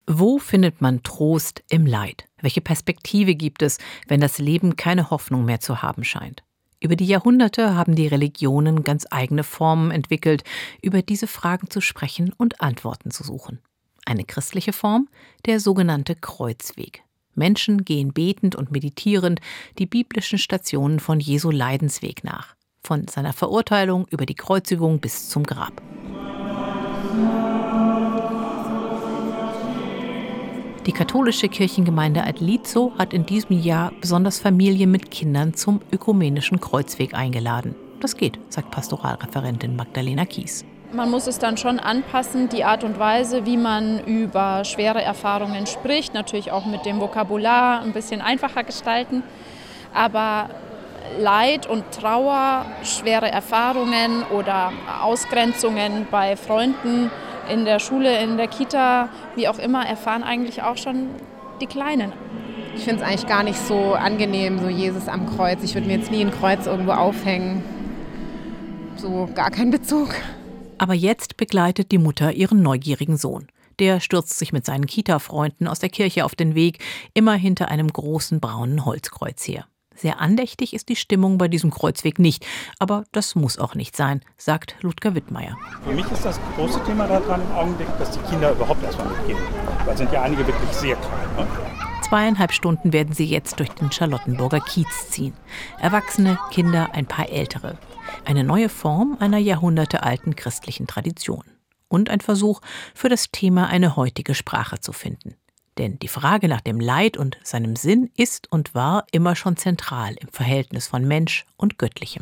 Wo findet man Trost im Leid? Welche Perspektive gibt es, wenn das Leben keine Hoffnung mehr zu haben scheint? Über die Jahrhunderte haben die Religionen ganz eigene Formen entwickelt, über diese Fragen zu sprechen und Antworten zu suchen. Eine christliche Form, der sogenannte Kreuzweg. Menschen gehen betend und meditierend die biblischen Stationen von Jesu Leidensweg nach. Von seiner Verurteilung über die Kreuzigung bis zum Grab. Die katholische Kirchengemeinde Adlizo hat in diesem Jahr besonders Familien mit Kindern zum ökumenischen Kreuzweg eingeladen. Das geht, sagt Pastoralreferentin Magdalena Kies. Man muss es dann schon anpassen, die Art und Weise, wie man über schwere Erfahrungen spricht, natürlich auch mit dem Vokabular ein bisschen einfacher gestalten. Aber Leid und Trauer, schwere Erfahrungen oder Ausgrenzungen bei Freunden in der Schule, in der Kita, wie auch immer, erfahren eigentlich auch schon die Kleinen. Ich finde es eigentlich gar nicht so angenehm, so Jesus am Kreuz. Ich würde mir jetzt nie ein Kreuz irgendwo aufhängen. So gar keinen Bezug. Aber jetzt begleitet die Mutter ihren neugierigen Sohn. Der stürzt sich mit seinen Kita-Freunden aus der Kirche auf den Weg, immer hinter einem großen braunen Holzkreuz her. Sehr andächtig ist die Stimmung bei diesem Kreuzweg nicht, aber das muss auch nicht sein, sagt Ludger Wittmeier. Für mich ist das große Thema daran im Augenblick, dass die Kinder überhaupt erstmal mitgehen. Weil sind ja einige wirklich sehr klein. Ne? 2,5 Stunden werden sie jetzt durch den Charlottenburger Kiez ziehen. Erwachsene, Kinder, ein paar Ältere. Eine neue Form einer jahrhundertealten christlichen Tradition. Und ein Versuch, für das Thema eine heutige Sprache zu finden. Denn die Frage nach dem Leid und seinem Sinn ist und war immer schon zentral im Verhältnis von Mensch und Göttlichem.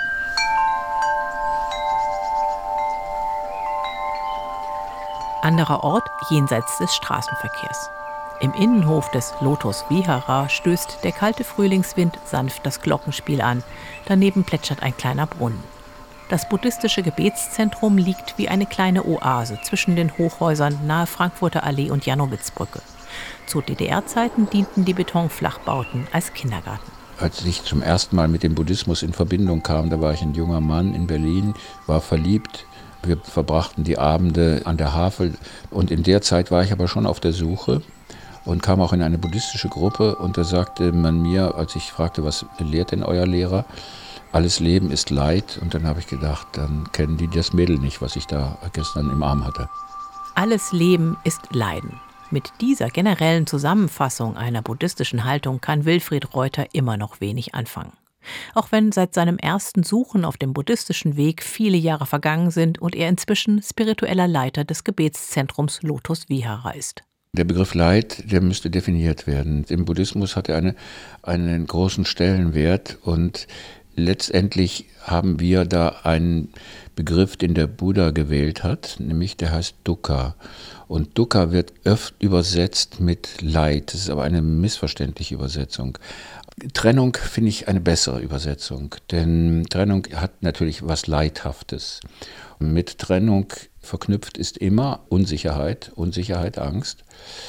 Anderer Ort jenseits des Straßenverkehrs. Im Innenhof des Lotus Vihara stößt der kalte Frühlingswind sanft das Glockenspiel an. Daneben plätschert ein kleiner Brunnen. Das buddhistische Gebetszentrum liegt wie eine kleine Oase zwischen den Hochhäusern nahe Frankfurter Allee und Jannowitzbrücke. Zu DDR-Zeiten dienten die Betonflachbauten als Kindergarten. Als ich zum ersten Mal mit dem Buddhismus in Verbindung kam, da war ich ein junger Mann in Berlin, war verliebt. Wir verbrachten die Abende an der Havel und in der Zeit war ich aber schon auf der Suche und kam auch in eine buddhistische Gruppe und da sagte man mir, als ich fragte, was lehrt denn euer Lehrer? Alles Leben ist Leid und dann habe ich gedacht, dann kennen die das Mädel nicht, was ich da gestern im Arm hatte. Alles Leben ist Leiden. Mit dieser generellen Zusammenfassung einer buddhistischen Haltung kann Wilfried Reuter immer noch wenig anfangen. Auch wenn seit seinem ersten Suchen auf dem buddhistischen Weg viele Jahre vergangen sind und er inzwischen spiritueller Leiter des Gebetszentrums Lotus Vihara ist. Der Begriff Leid, der müsste definiert werden. Im Buddhismus hat er einen großen Stellenwert und letztendlich haben wir da einen Begriff, den der Buddha gewählt hat, nämlich der heißt Dukkha. Und Dukkha wird oft übersetzt mit Leid. Das ist aber eine missverständliche Übersetzung. Trennung finde ich eine bessere Übersetzung, denn Trennung hat natürlich was Leidhaftes. Und mit Trennung verknüpft ist immer Unsicherheit, Angst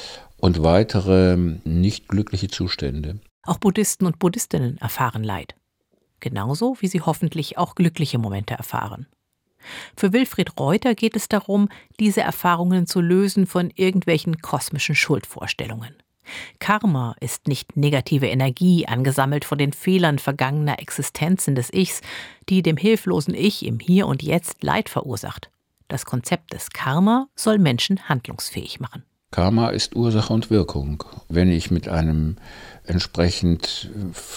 und weitere nicht glückliche Zustände. Auch Buddhisten und Buddhistinnen erfahren Leid. Genauso wie sie hoffentlich auch glückliche Momente erfahren. Für Wilfried Reuter geht es darum, diese Erfahrungen zu lösen von irgendwelchen kosmischen Schuldvorstellungen. Karma ist nicht negative Energie, angesammelt von den Fehlern vergangener Existenzen des Ichs, die dem hilflosen Ich im Hier und Jetzt Leid verursacht. Das Konzept des Karma soll Menschen handlungsfähig machen. Karma ist Ursache und Wirkung. Wenn ich mit einem entsprechend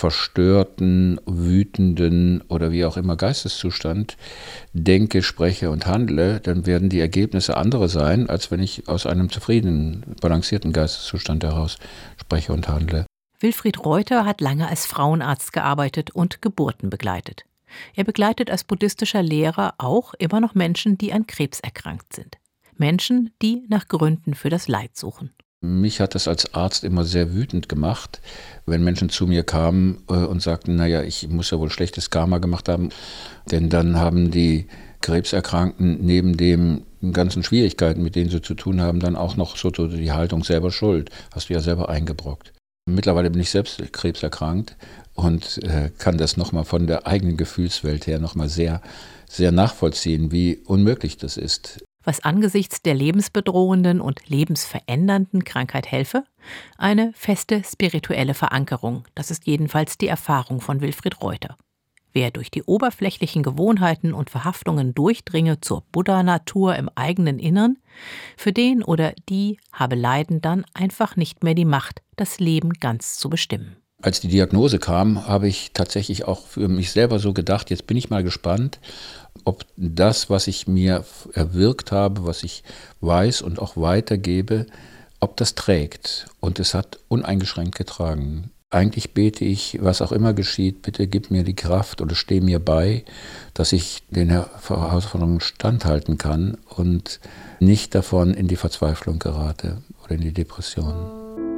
verstörten, wütenden oder wie auch immer Geisteszustand denke, spreche und handle, dann werden die Ergebnisse andere sein, als wenn ich aus einem zufriedenen, balancierten Geisteszustand heraus spreche und handle. Wilfried Reuter hat lange als Frauenarzt gearbeitet und Geburten begleitet. Er begleitet als buddhistischer Lehrer auch immer noch Menschen, die an Krebs erkrankt sind. Menschen, die nach Gründen für das Leid suchen. Mich hat das als Arzt immer sehr wütend gemacht, wenn Menschen zu mir kamen und sagten, naja, ich muss ja wohl schlechtes Karma gemacht haben. Denn dann haben die Krebserkrankten neben den ganzen Schwierigkeiten, mit denen sie zu tun haben, dann auch noch so die Haltung selber schuld. Hast du ja selber eingebrockt. Mittlerweile bin ich selbst krebserkrankt und kann das nochmal von der eigenen Gefühlswelt her nochmal sehr, sehr nachvollziehen, wie unmöglich das ist. Was angesichts der lebensbedrohenden und lebensverändernden Krankheit helfe? Eine feste spirituelle Verankerung. Das ist jedenfalls die Erfahrung von Wilfried Reuter. Wer durch die oberflächlichen Gewohnheiten und Verhaftungen durchdringe zur Buddha-Natur im eigenen Innern, für den oder die habe Leiden dann einfach nicht mehr die Macht, das Leben ganz zu bestimmen. Als die Diagnose kam, habe ich tatsächlich auch für mich selber so gedacht, jetzt bin ich mal gespannt, ob das, was ich mir erwirkt habe, was ich weiß und auch weitergebe, ob das trägt. Und es hat uneingeschränkt getragen. Eigentlich bete ich, was auch immer geschieht, bitte gib mir die Kraft oder steh mir bei, dass ich den Herausforderungen standhalten kann und nicht davon in die Verzweiflung gerate oder in die Depression.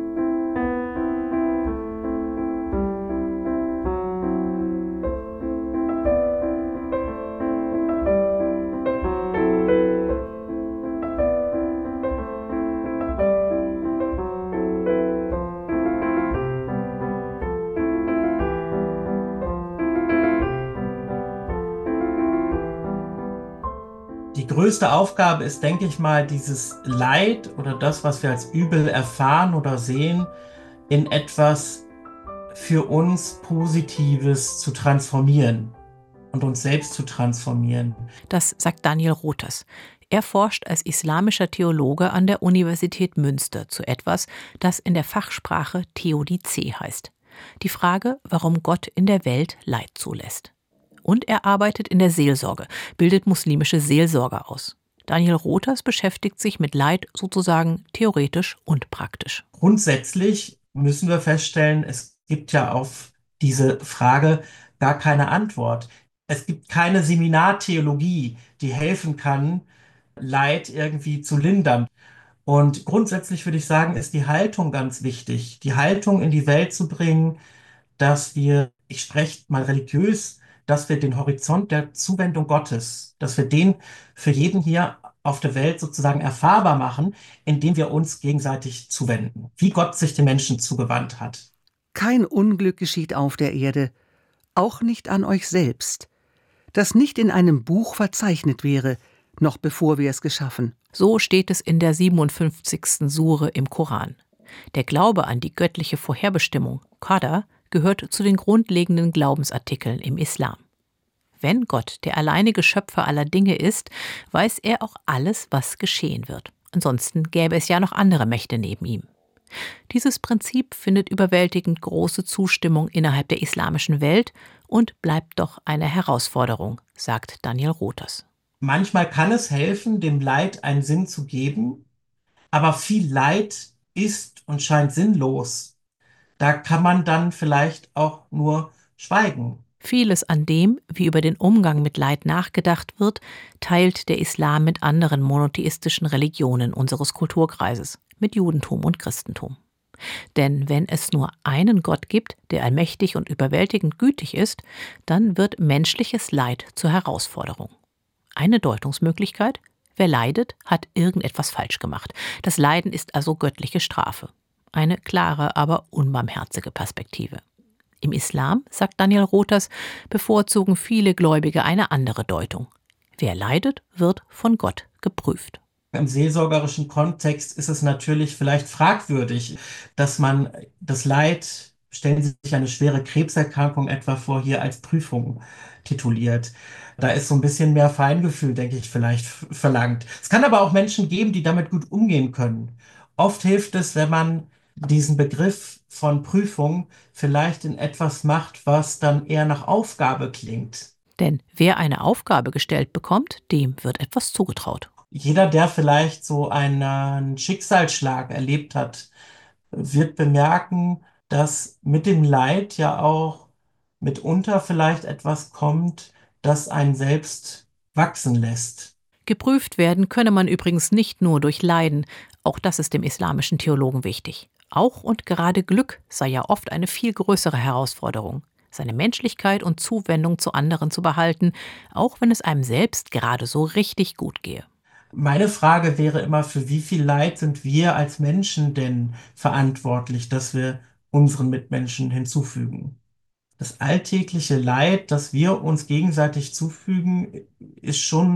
Die größte Aufgabe ist, denke ich mal, dieses Leid oder das, was wir als Übel erfahren oder sehen, in etwas für uns Positives zu transformieren und uns selbst zu transformieren. Das sagt Daniel Rothers. Er forscht als islamischer Theologe an der Universität Münster zu etwas, das in der Fachsprache Theodizee heißt. Die Frage, warum Gott in der Welt Leid zulässt. Und er arbeitet in der Seelsorge, bildet muslimische Seelsorger aus. Daniel Rothers beschäftigt sich mit Leid sozusagen theoretisch und praktisch. Grundsätzlich müssen wir feststellen, es gibt ja auf diese Frage gar keine Antwort. Es gibt keine Seminartheologie, die helfen kann, Leid irgendwie zu lindern. Und grundsätzlich würde ich sagen, ist die Haltung ganz wichtig. Die Haltung in die Welt zu bringen, dass wir, ich spreche mal religiös, dass wir den Horizont der Zuwendung Gottes, dass wir den für jeden hier auf der Welt sozusagen erfahrbar machen, indem wir uns gegenseitig zuwenden, wie Gott sich den Menschen zugewandt hat. Kein Unglück geschieht auf der Erde, auch nicht an euch selbst, das nicht in einem Buch verzeichnet wäre, noch bevor wir es geschaffen. So steht es in der 57. Sure im Koran. Der Glaube an die göttliche Vorherbestimmung, Qadar, gehört zu den grundlegenden Glaubensartikeln im Islam. Wenn Gott der alleinige Schöpfer aller Dinge ist, weiß er auch alles, was geschehen wird. Ansonsten gäbe es ja noch andere Mächte neben ihm. Dieses Prinzip findet überwältigend große Zustimmung innerhalb der islamischen Welt und bleibt doch eine Herausforderung, sagt Daniel Rothers. Manchmal kann es helfen, dem Leid einen Sinn zu geben, aber viel Leid ist und scheint sinnlos. Da kann man dann vielleicht auch nur schweigen. Vieles an dem, wie über den Umgang mit Leid nachgedacht wird, teilt der Islam mit anderen monotheistischen Religionen unseres Kulturkreises, mit Judentum und Christentum. Denn wenn es nur einen Gott gibt, der allmächtig und überwältigend gütig ist, dann wird menschliches Leid zur Herausforderung. Eine Deutungsmöglichkeit: Wer leidet, hat irgendetwas falsch gemacht. Das Leiden ist also göttliche Strafe. Eine klare, aber unbarmherzige Perspektive. Im Islam, sagt Daniel Rothers, bevorzugen viele Gläubige eine andere Deutung. Wer leidet, wird von Gott geprüft. Im seelsorgerischen Kontext ist es natürlich vielleicht fragwürdig, dass man das Leid, stellen Sie sich eine schwere Krebserkrankung etwa vor, hier als Prüfung tituliert. Da ist so ein bisschen mehr Feingefühl, denke ich, vielleicht verlangt. Es kann aber auch Menschen geben, die damit gut umgehen können. Oft hilft es, wenn man diesen Begriff von Prüfung vielleicht in etwas macht, was dann eher nach Aufgabe klingt. Denn wer eine Aufgabe gestellt bekommt, dem wird etwas zugetraut. Jeder, der vielleicht so einen Schicksalsschlag erlebt hat, wird bemerken, dass mit dem Leid ja auch mitunter vielleicht etwas kommt, das einen selbst wachsen lässt. Geprüft werden könne man übrigens nicht nur durch Leiden, auch das ist dem islamischen Theologen wichtig. Auch und gerade Glück sei ja oft eine viel größere Herausforderung, seine Menschlichkeit und Zuwendung zu anderen zu behalten, auch wenn es einem selbst gerade so richtig gut gehe. Meine Frage wäre immer, für wie viel Leid sind wir als Menschen denn verantwortlich, dass wir unseren Mitmenschen hinzufügen? Das alltägliche Leid, das wir uns gegenseitig zufügen, ist schon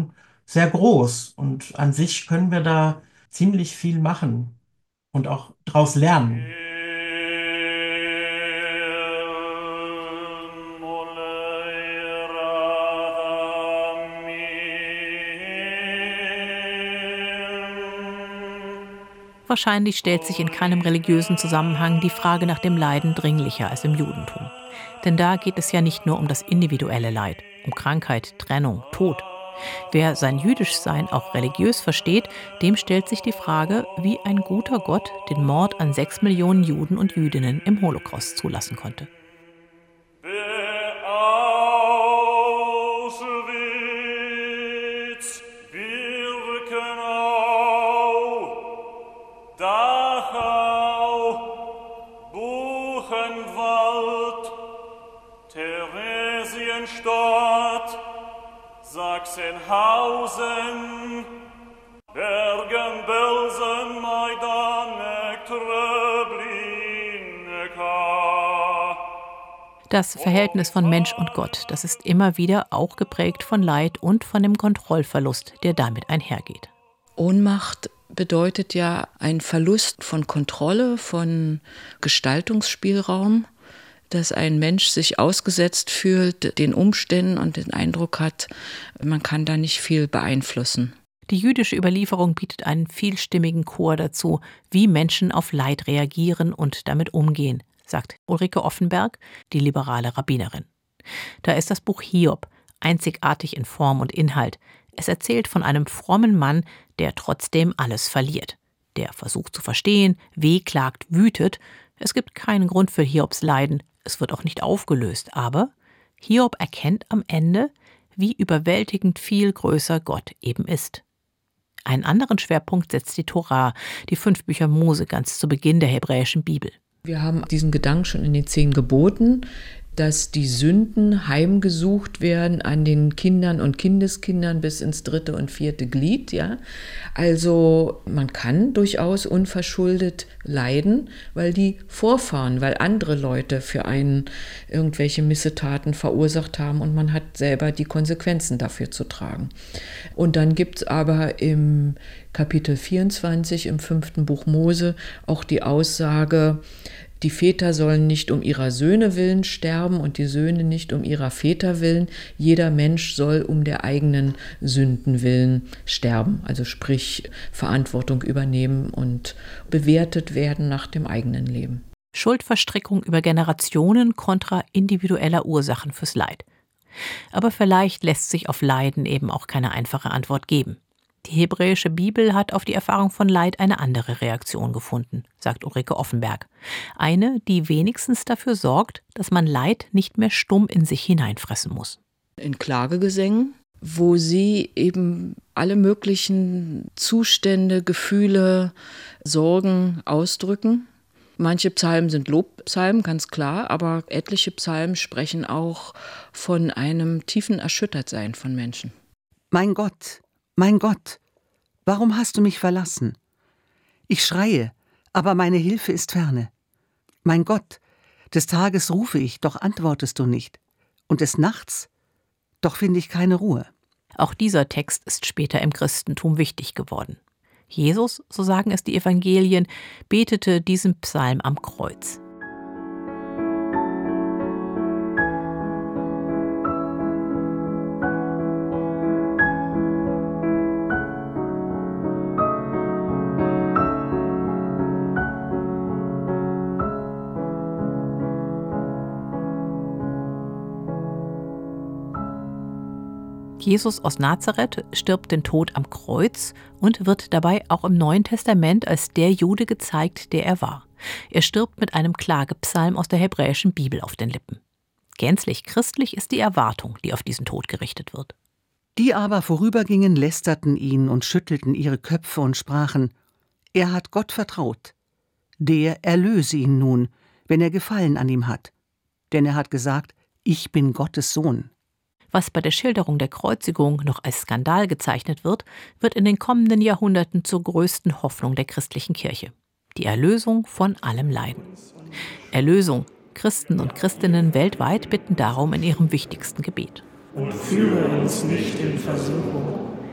sehr groß. Und an sich können wir da ziemlich viel machen und auch daraus lernen. Wahrscheinlich stellt sich in keinem religiösen Zusammenhang die Frage nach dem Leiden dringlicher als im Judentum. Denn da geht es ja nicht nur um das individuelle Leid, um Krankheit, Trennung, Tod. Wer sein Jüdischsein auch religiös versteht, dem stellt sich die Frage, wie ein guter Gott den Mord an 6 Millionen Juden und Jüdinnen im Holocaust zulassen konnte. Theresienstadt, Sachsenhausen, Bergen-Belsen, Majdanek, Treblinka. Das Verhältnis von Mensch und Gott, das ist immer wieder auch geprägt von Leid und von dem Kontrollverlust, der damit einhergeht. Ohnmacht bedeutet ja ein Verlust von Kontrolle, von Gestaltungsspielraum, dass ein Mensch sich ausgesetzt fühlt, den Umständen und den Eindruck hat, man kann da nicht viel beeinflussen. Die jüdische Überlieferung bietet einen vielstimmigen Chor dazu, wie Menschen auf Leid reagieren und damit umgehen, sagt Ulrike Offenberg, die liberale Rabbinerin. Da ist das Buch Hiob, einzigartig in Form und Inhalt. Es erzählt von einem frommen Mann, der trotzdem alles verliert. Der versucht zu verstehen, wehklagt, wütet. Es gibt keinen Grund für Hiobs Leiden. Es wird auch nicht aufgelöst, aber Hiob erkennt am Ende, wie überwältigend viel größer Gott eben ist. Einen anderen Schwerpunkt setzt die Tora, die 5 Bücher Mose, ganz zu Beginn der hebräischen Bibel. Wir haben diesen Gedanken schon in den 10 Geboten, dass die Sünden heimgesucht werden an den Kindern und Kindeskindern bis ins 3. und 4. Glied. Ja? Also man kann durchaus unverschuldet leiden, weil die Vorfahren, weil andere Leute für einen irgendwelche Missetaten verursacht haben und man hat selber die Konsequenzen dafür zu tragen. Und dann gibt es aber im Kapitel 24 im 5. Buch Mose auch die Aussage, die Väter sollen nicht um ihrer Söhne willen sterben und die Söhne nicht um ihrer Väter willen. Jeder Mensch soll um der eigenen Sünden willen sterben, also sprich Verantwortung übernehmen und bewertet werden nach dem eigenen Leben. Schuldverstrickung über Generationen kontra individueller Ursachen fürs Leid. Aber vielleicht lässt sich auf Leiden eben auch keine einfache Antwort geben. Die hebräische Bibel hat auf die Erfahrung von Leid eine andere Reaktion gefunden, sagt Ulrike Offenberg. Eine, die wenigstens dafür sorgt, dass man Leid nicht mehr stumm in sich hineinfressen muss. In Klagegesängen, wo sie eben alle möglichen Zustände, Gefühle, Sorgen ausdrücken. Manche Psalmen sind Lobpsalmen, ganz klar, aber etliche Psalmen sprechen auch von einem tiefen Erschüttertsein von Menschen. Mein Gott, warum hast du mich verlassen? Ich schreie, aber meine Hilfe ist ferne. Mein Gott, des Tages rufe ich, doch antwortest du nicht. Und des Nachts, doch finde ich keine Ruhe. Auch dieser Text ist später im Christentum wichtig geworden. Jesus, so sagen es die Evangelien, betete diesen Psalm am Kreuz. Jesus aus Nazareth stirbt den Tod am Kreuz und wird dabei auch im Neuen Testament als der Jude gezeigt, der er war. Er stirbt mit einem Klagepsalm aus der hebräischen Bibel auf den Lippen. Gänzlich christlich ist die Erwartung, die auf diesen Tod gerichtet wird. Die aber vorübergingen, lästerten ihn und schüttelten ihre Köpfe und sprachen, er hat Gott vertraut. Der erlöse ihn nun, wenn er Gefallen an ihm hat. Denn er hat gesagt, ich bin Gottes Sohn. Was bei der Schilderung der Kreuzigung noch als Skandal gezeichnet wird, wird in den kommenden Jahrhunderten zur größten Hoffnung der christlichen Kirche. Die Erlösung von allem Leiden. Erlösung. Christen und Christinnen weltweit bitten darum in ihrem wichtigsten Gebet. Und führe uns nicht in Versuchung,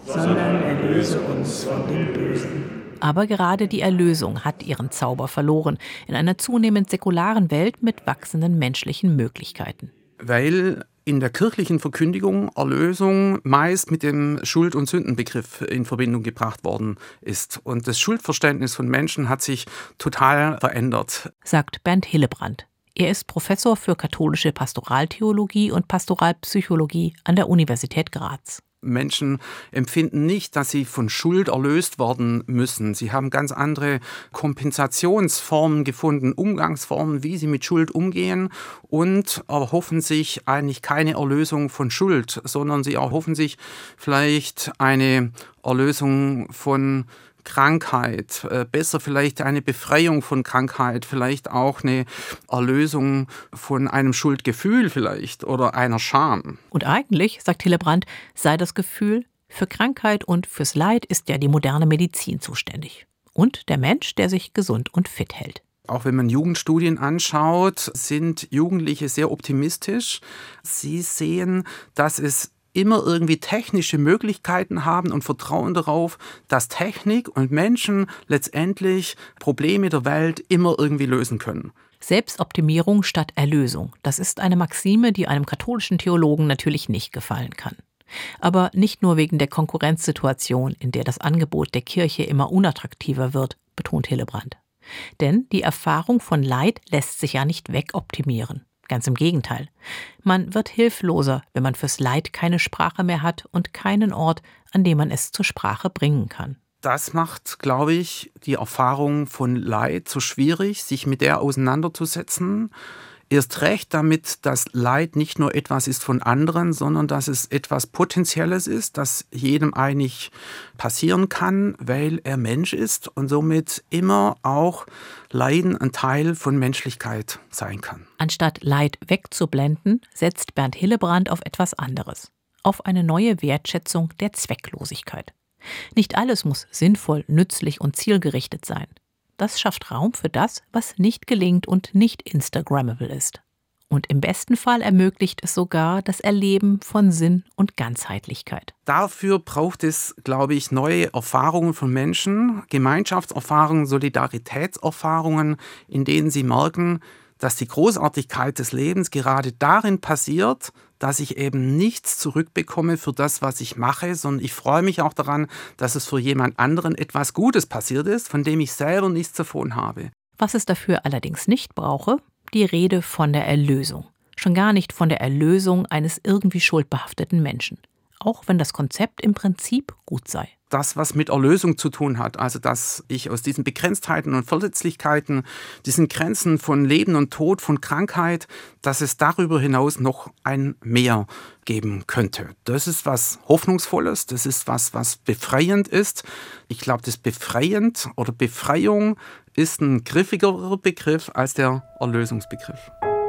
sondern erlöse uns von dem Bösen. Aber gerade die Erlösung hat ihren Zauber verloren in einer zunehmend säkularen Welt mit wachsenden menschlichen Möglichkeiten. Weil in der kirchlichen Verkündigung Erlösung meist mit dem Schuld- und Sündenbegriff in Verbindung gebracht worden ist. Und das Schuldverständnis von Menschen hat sich total verändert, sagt Bernd Hillebrand. Er ist Professor für katholische Pastoraltheologie und Pastoralpsychologie an der Universität Graz. Menschen empfinden nicht, dass sie von Schuld erlöst werden müssen. Sie haben ganz andere Kompensationsformen gefunden, Umgangsformen, wie sie mit Schuld umgehen und erhoffen sich eigentlich keine Erlösung von Schuld, sondern sie erhoffen sich vielleicht eine Erlösung von Krankheit, besser vielleicht eine Befreiung von Krankheit, vielleicht auch eine Erlösung von einem Schuldgefühl vielleicht oder einer Scham. Und eigentlich, sagt Hillebrand, sei das Gefühl, für Krankheit und fürs Leid ist ja die moderne Medizin zuständig. Und der Mensch, der sich gesund und fit hält. Auch wenn man Jugendstudien anschaut, sind Jugendliche sehr optimistisch. Sie sehen, dass es immer irgendwie technische Möglichkeiten haben und vertrauen darauf, dass Technik und Menschen letztendlich Probleme der Welt immer irgendwie lösen können. Selbstoptimierung statt Erlösung, das ist eine Maxime, die einem katholischen Theologen natürlich nicht gefallen kann. Aber nicht nur wegen der Konkurrenzsituation, in der das Angebot der Kirche immer unattraktiver wird, betont Hillebrand. Denn die Erfahrung von Leid lässt sich ja nicht wegoptimieren. Ganz im Gegenteil. Man wird hilfloser, wenn man fürs Leid keine Sprache mehr hat und keinen Ort, an dem man es zur Sprache bringen kann. Das macht, glaube ich, die Erfahrung von Leid so schwierig, sich mit der auseinanderzusetzen. Erst recht damit das Leid nicht nur etwas ist von anderen, sondern dass es etwas Potenzielles ist, das jedem eigentlich passieren kann, weil er Mensch ist und somit immer auch Leiden ein Teil von Menschlichkeit sein kann. Anstatt Leid wegzublenden, setzt Bernd Hillebrand auf etwas anderes. Auf eine neue Wertschätzung der Zwecklosigkeit. Nicht alles muss sinnvoll, nützlich und zielgerichtet sein. Das schafft Raum für das, was nicht gelingt und nicht instagrammable ist. Und im besten Fall ermöglicht es sogar das Erleben von Sinn und Ganzheitlichkeit. Dafür braucht es, glaube ich, neue Erfahrungen von Menschen, Gemeinschaftserfahrungen, Solidaritätserfahrungen, in denen sie merken, dass die Großartigkeit des Lebens gerade darin passiert, dass ich eben nichts zurückbekomme für das, was ich mache, sondern ich freue mich auch daran, dass es für jemand anderen etwas Gutes passiert ist, von dem ich selber nichts davon habe. Was es dafür allerdings nicht brauche, die Rede von der Erlösung. Schon gar nicht von der Erlösung eines irgendwie schuldbehafteten Menschen. Auch wenn das Konzept im Prinzip gut sei. Das, was mit Erlösung zu tun hat, also dass ich aus diesen Begrenztheiten und Verletzlichkeiten, diesen Grenzen von Leben und Tod, von Krankheit, dass es darüber hinaus noch ein Mehr geben könnte. Das ist was Hoffnungsvolles, das ist was befreiend ist. Ich glaube, das Befreiend oder Befreiung ist ein griffigerer Begriff als der Erlösungsbegriff.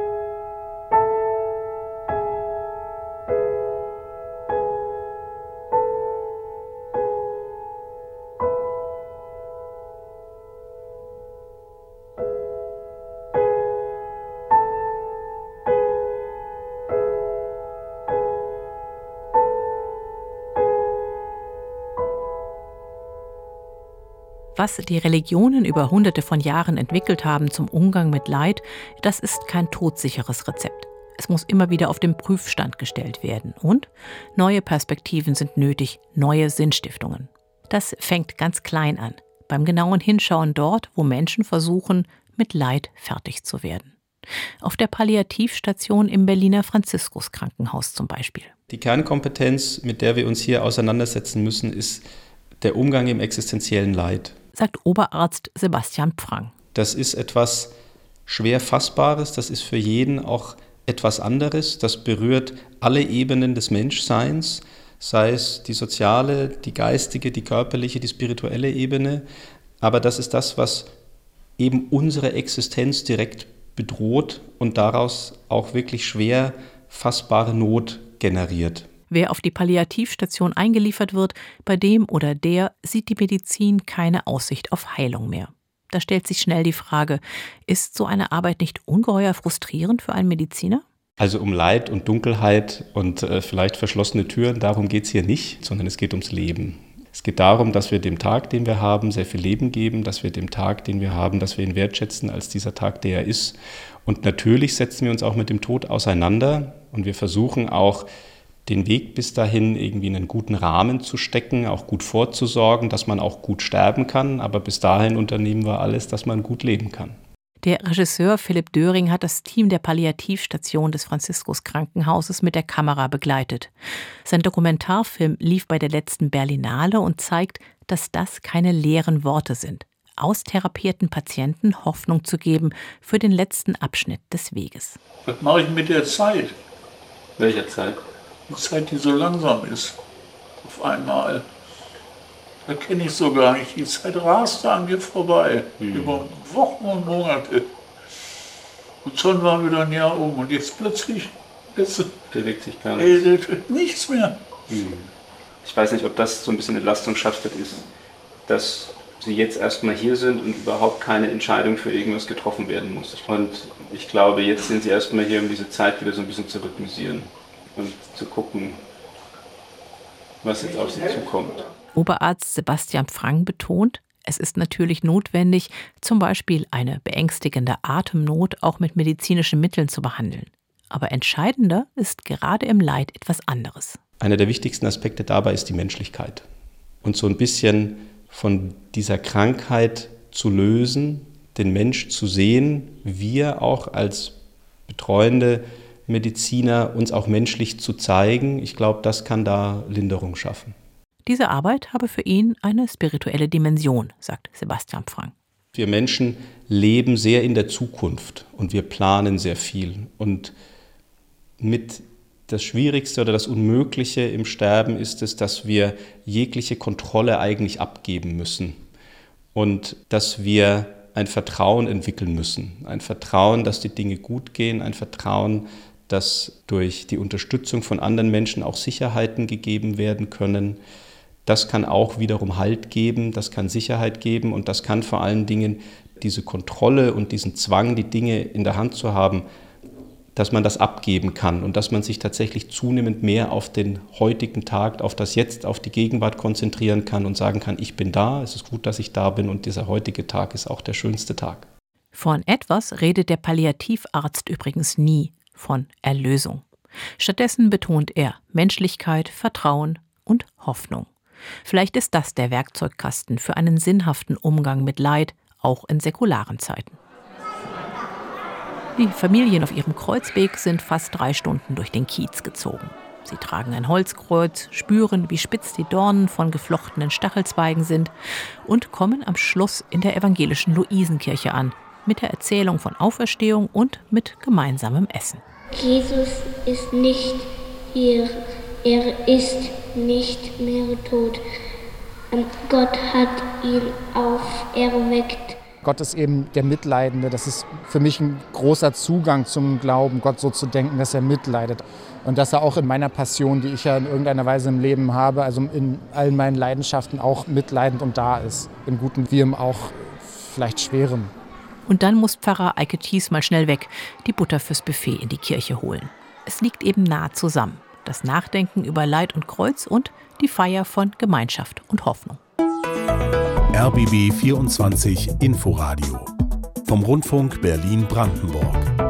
Was die Religionen über Hunderte von Jahren entwickelt haben zum Umgang mit Leid, das ist kein todsicheres Rezept. Es muss immer wieder auf den Prüfstand gestellt werden. Und neue Perspektiven sind nötig, neue Sinnstiftungen. Das fängt ganz klein an, beim genauen Hinschauen dort, wo Menschen versuchen, mit Leid fertig zu werden. Auf der Palliativstation im Berliner Franziskuskrankenhaus zum Beispiel. Die Kernkompetenz, mit der wir uns hier auseinandersetzen müssen, ist der Umgang im existenziellen Leid. Sagt Oberarzt Sebastian Pfrang. Das ist etwas schwer Fassbares, das ist für jeden auch etwas anderes. Das berührt alle Ebenen des Menschseins, sei es die soziale, die geistige, die körperliche, die spirituelle Ebene. Aber das ist das, was eben unsere Existenz direkt bedroht und daraus auch wirklich schwer fassbare Not generiert. Wer auf die Palliativstation eingeliefert wird, bei dem oder der sieht die Medizin keine Aussicht auf Heilung mehr. Da stellt sich schnell die Frage, ist so eine Arbeit nicht ungeheuer frustrierend für einen Mediziner? Also um Leid und Dunkelheit und vielleicht verschlossene Türen, darum geht es hier nicht, sondern es geht ums Leben. Es geht darum, dass wir dem Tag, den wir haben, sehr viel Leben geben, dass wir dem Tag, den wir haben, dass wir ihn wertschätzen als dieser Tag, der er ist. Und natürlich setzen wir uns auch mit dem Tod auseinander und wir versuchen auch, den Weg bis dahin irgendwie in einen guten Rahmen zu stecken, auch gut vorzusorgen, dass man auch gut sterben kann. Aber bis dahin unternehmen wir alles, dass man gut leben kann. Der Regisseur Philipp Döring hat das Team der Palliativstation des Franziskus-Krankenhauses mit der Kamera begleitet. Sein Dokumentarfilm lief bei der letzten Berlinale und zeigt, dass das keine leeren Worte sind, austherapierten Patienten Hoffnung zu geben für den letzten Abschnitt des Weges. Was mache ich mit der Zeit? Welcher Zeit? Die Zeit, die so langsam ist. Auf einmal. Da kenne ich so gar nicht. Die Zeit raste an mir vorbei. Über Wochen und Monate. Und schon war wieder ein Jahr um. Und jetzt plötzlich bewegt sich gar nichts. Nichts mehr. Ich weiß nicht, ob das so ein bisschen Entlastung schafft, ist, dass Sie jetzt erstmal hier sind und überhaupt keine Entscheidung für irgendwas getroffen werden muss. Und ich glaube, jetzt sind Sie erstmal hier, um diese Zeit wieder so ein bisschen zu rhythmisieren und zu gucken, was jetzt auf Sie zukommt. Oberarzt Sebastian Frang betont, es ist natürlich notwendig, zum Beispiel eine beängstigende Atemnot auch mit medizinischen Mitteln zu behandeln. Aber entscheidender ist gerade im Leid etwas anderes. Einer der wichtigsten Aspekte dabei ist die Menschlichkeit. Und so ein bisschen von dieser Krankheit zu lösen, den Mensch zu sehen, wir auch als betreuende Mediziner uns auch menschlich zu zeigen. Ich glaube, das kann da Linderung schaffen. Diese Arbeit habe für ihn eine spirituelle Dimension, sagt Sebastian Frang. Wir Menschen leben sehr in der Zukunft und wir planen sehr viel. Und mit das Schwierigste oder das Unmögliche im Sterben ist es, dass wir jegliche Kontrolle eigentlich abgeben müssen und dass wir ein Vertrauen entwickeln müssen. Ein Vertrauen, dass die Dinge gut gehen, ein Vertrauen, dass durch die Unterstützung von anderen Menschen auch Sicherheiten gegeben werden können. Das kann auch wiederum Halt geben, das kann Sicherheit geben und das kann vor allen Dingen diese Kontrolle und diesen Zwang, die Dinge in der Hand zu haben, dass man das abgeben kann und dass man sich tatsächlich zunehmend mehr auf den heutigen Tag, auf das Jetzt, auf die Gegenwart konzentrieren kann und sagen kann, ich bin da, es ist gut, dass ich da bin und dieser heutige Tag ist auch der schönste Tag. Von etwas redet der Palliativarzt übrigens nie, von Erlösung. Stattdessen betont er Menschlichkeit, Vertrauen und Hoffnung. Vielleicht ist das der Werkzeugkasten für einen sinnhaften Umgang mit Leid, auch in säkularen Zeiten. Die Familien auf ihrem Kreuzweg sind fast 3 Stunden durch den Kiez gezogen. Sie tragen ein Holzkreuz, spüren, wie spitz die Dornen von geflochtenen Stachelzweigen sind und kommen am Schluss in der evangelischen Luisenkirche an, mit der Erzählung von Auferstehung und mit gemeinsamem Essen. Jesus ist nicht hier, er ist nicht mehr tot. Gott hat ihn auferweckt. Gott ist eben der Mitleidende. Das ist für mich ein großer Zugang zum Glauben, Gott so zu denken, dass er mitleidet. Und dass er auch in meiner Passion, die ich ja in irgendeiner Weise im Leben habe, also in allen meinen Leidenschaften auch mitleidend und da ist. Im Guten wie im auch vielleicht Schweren. Und dann muss Pfarrer Eike Thies mal schnell weg, die Butter fürs Buffet in die Kirche holen. Es liegt eben nah zusammen. Das Nachdenken über Leid und Kreuz und die Feier von Gemeinschaft und Hoffnung. RBB 24 Inforadio vom Rundfunk Berlin-Brandenburg.